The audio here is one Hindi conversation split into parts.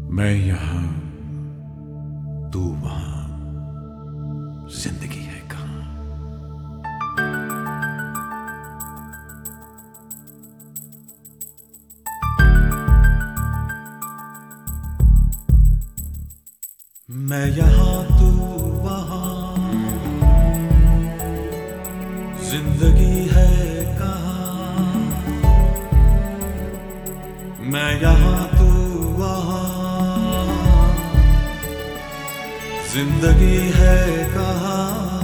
मैं यहाँ तू वहां, जिंदगी है कहाँ। मैं यहाँ तू वहां, जिंदगी है कहाँ। मैं यहाँ तू वहां, जिंदगी है कहाँ।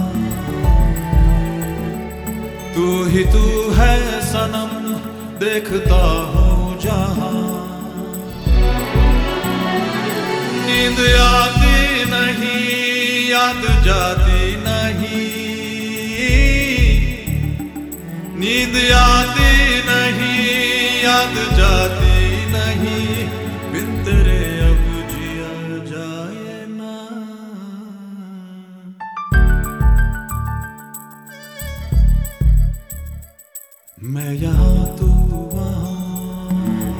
तू ही तू है सनम, देखता हूँ जहां। नींद आती नहीं, याद जाती नहीं। नींद आती नहीं, याद जाती नहीं। बिन तेरे अब जिया जाए ना। मैं यहाँ तू वहां,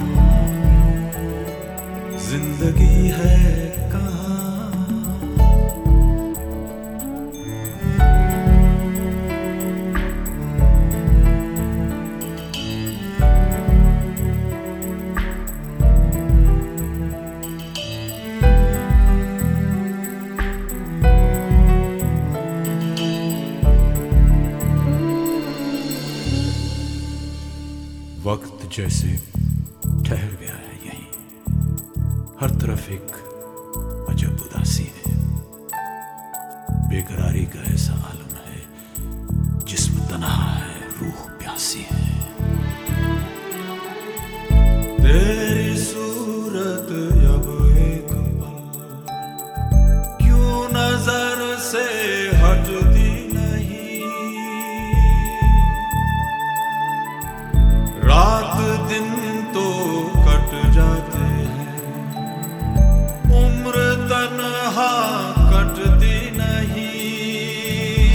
जिंदगी है कहाँ। वक्त जैसे ठहर गया है यहीं, हर तरफ एक अजब उदासी है। बेकरारी का ऐसा आलम है, जिस्म तन्हा है, रूह प्यासी है। तेरी सूरत अब एक पल क्यों नजर से हटती नहीं। रात दिन तो कट जाते हैं, उम्र तन्हा कटती नहीं।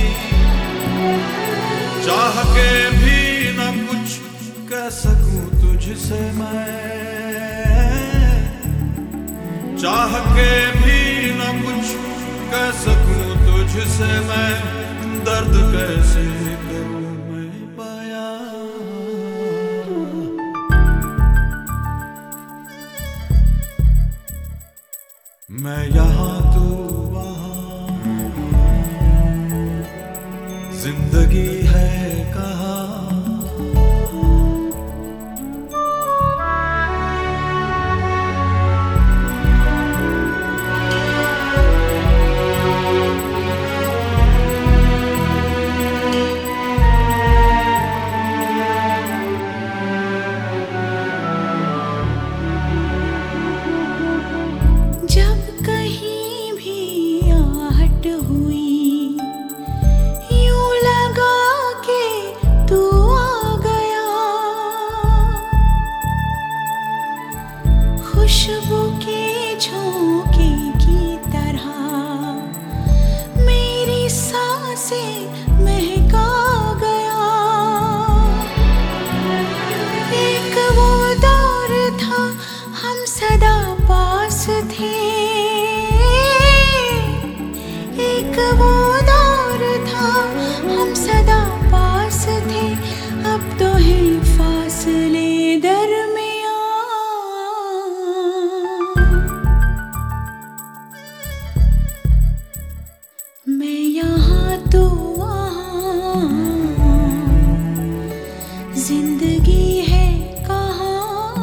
चाह के भी न कुछ कह सकूं तुझसे मैं। चाह के भी न कुछ कह सकूं तुझसे मैं। दर्द कैसे करूं मैं बयां। मैं यहाँ तू वहां, जिंदगी है कहाँ। खुशबू के झोंके की तरह मेरी सांसें महका गया। एक वो दौर था, हम सदा पास थे। एक वो दौर था, हम सदा पास थे। अब तो है फासले दरमियां। मैं यहाँ तो वहाँ, जिंदगी है कहाँ।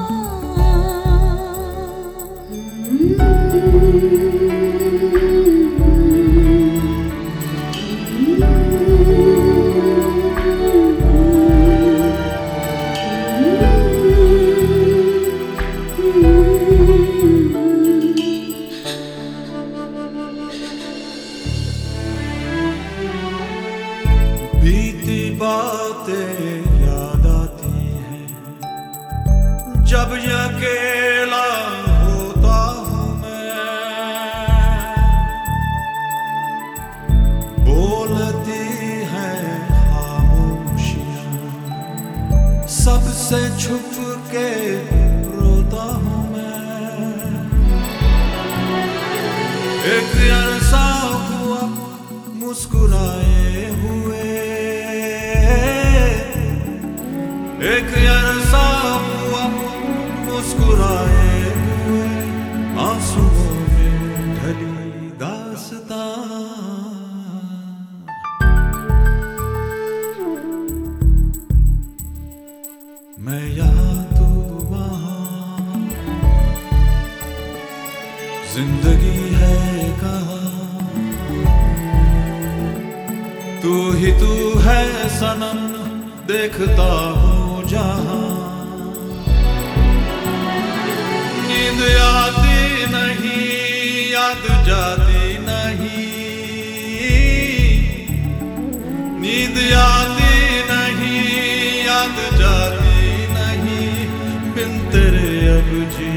बीती बातें याद आती हैं, जब अकेला होता हूँ मैं। बोलती हैं खामोशियाँ, सबसे छुप के रोता हूँ मैं। एक अरसा हुआ मुस्कुराए हुए, एक अरसा हुआ मुस्कुराए हुए, आंसुओं में ढली दास्तां। मैं यहाँ तू वहाँ, जिंदगी है कहाँ, तू ही तू है सनम, देखता हूँ जहाँ। नींद आती नहीं, याद जाती नहीं, नींद आती नहीं, याद जाती नहीं, बिन तेरे अब जी